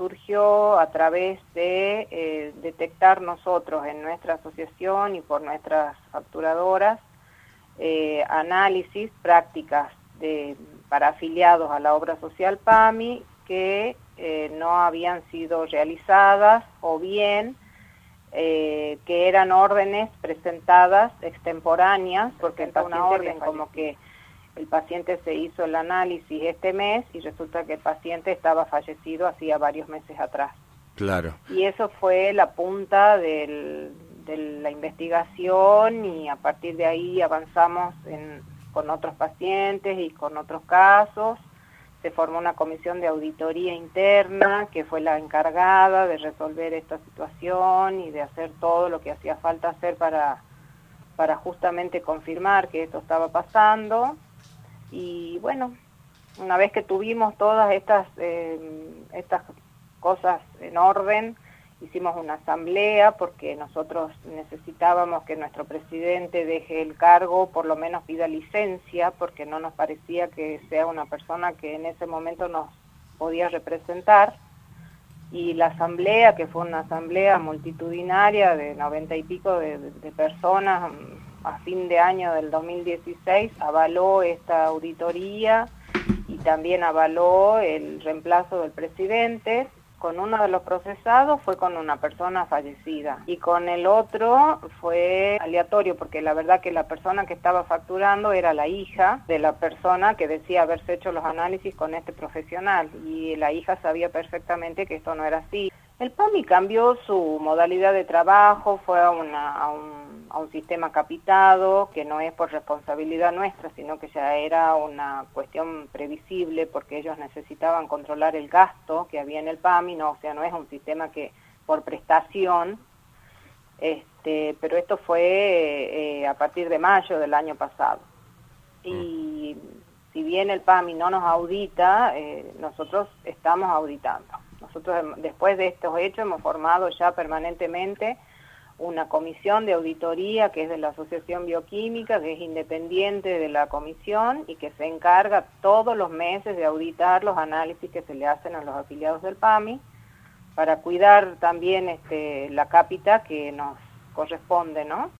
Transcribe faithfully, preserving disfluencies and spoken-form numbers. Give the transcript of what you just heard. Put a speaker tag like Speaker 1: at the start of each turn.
Speaker 1: surgió a través de eh, detectar nosotros en nuestra asociación y por nuestras facturadoras eh, análisis, prácticas de, para afiliados a la obra social PAMI que eh, no habían sido realizadas o bien eh, que eran órdenes presentadas extemporáneas, porque está una orden como que el paciente se hizo el análisis este mes y resulta que el paciente estaba fallecido hacía varios meses atrás.
Speaker 2: Claro.
Speaker 1: Y eso fue la punta del, de la investigación y a partir de ahí avanzamos en, con otros pacientes y con otros casos. Se formó una comisión de auditoría interna que fue la encargada de resolver esta situación y de hacer todo lo que hacía falta hacer para, para justamente confirmar que esto estaba pasando. Y bueno, una vez que tuvimos todas estas, eh, estas cosas en orden, hicimos una asamblea porque nosotros necesitábamos que nuestro presidente deje el cargo, por lo menos pida licencia, porque no nos parecía que sea una persona que en ese momento nos podía representar. Y la asamblea, que fue una asamblea multitudinaria de noventa y pico de, de, de personas, a fin de año del dos mil dieciséis, avaló esta auditoría y también avaló el reemplazo del presidente. Con uno de los procesados fue con una persona fallecida y con el otro fue aleatorio, porque la verdad que la persona que estaba facturando era la hija de la persona que decía haberse hecho los análisis con este profesional, y la hija sabía perfectamente que esto no era así. El PAMI cambió su modalidad de trabajo, fue a, una, a, un, a un sistema capitado, que no es por responsabilidad nuestra, sino que ya era una cuestión previsible, porque ellos necesitaban controlar el gasto que había en el PAMI, no, o sea, no es un sistema que por prestación, este, pero esto fue eh, a partir de mayo del año pasado. Y si bien el PAMI no nos audita, eh, nosotros estamos auditando. Nosotros después de estos hechos hemos formado ya permanentemente una comisión de auditoría que es de la Asociación Bioquímica, que es independiente de la comisión y que se encarga todos los meses de auditar los análisis que se le hacen a los afiliados del PAMI para cuidar también este, la cápita que nos corresponde, ¿no?